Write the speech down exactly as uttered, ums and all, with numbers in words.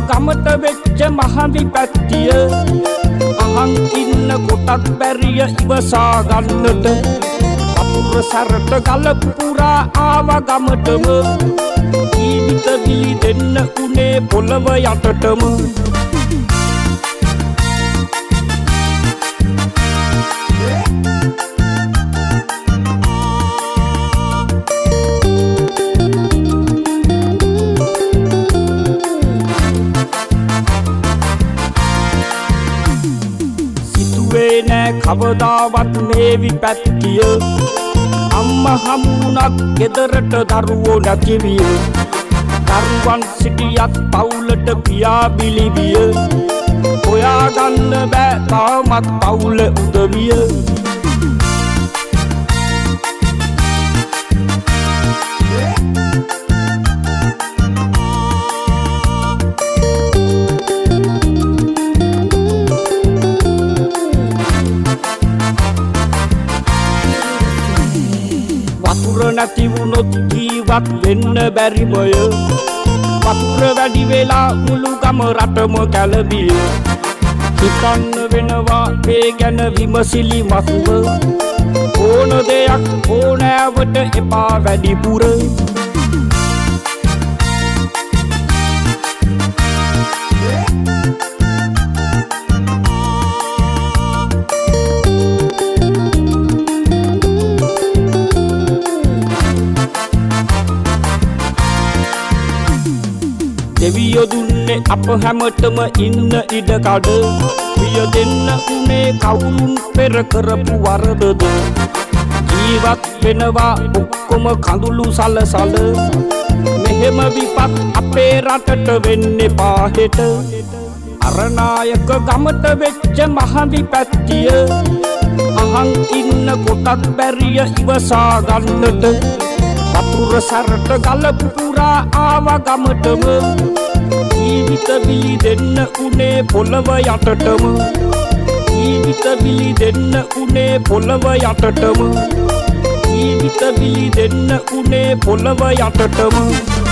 ගමට වෙච්ච මහවි පැත්තිය අහන් ඉන්න කොටත් බැරිය ඉවසා ගන්නට වතුර සැරට ගල පුරා ආව ගමටම ජීවිත බිලි දෙන්න උනේ පොළව යටටම කවදාවත් මේ විපැත්තිය අම්ම හමුණක් ගෙදරට දරුවෝ නැතිවිය දරුවන් සිටියත් පවුලට පියා බිලිවිය හොයාගන්න බෑ තාමත් පවුල උදවිය නැති වුණොත් ජීවත් වෙන්න බැරිමය වතුර වැඩි වෙලා මුළු ගම රටම කැළඹිය හිතන්න වෙනවා මේ ගැන විමසිලිමත්ව ඕන දෙයක් ඕනෑවට එපා වැඩිපුර දෙවියෝ දුන්නේ අප හැමතෙම ඉන්න ඉඩකඩ පිය දෙන්න උනේ කවුරුන් පෙර කරපු වරදද ජීවත් වෙනවා ඔක්කොම කඳුළු සලසල මෙහෙම විපත් අපේ රටට වෙන්නේ පාහෙට අරනායක ගමට වෙච්ච මහවි පැත්තිය අහන් ඉන්න කොටත් බැරිය ඉවසා ගන්නට වතුර සැරට ගල පුරා ආව ගමටම ජීවිත බිලි දෙන්න උනේ පොළව යටටම ජීවිත බිලි දෙන්න උනේ පොළව යටටම ජීවිත බිලි දෙන්න උනේ පොළව යටටම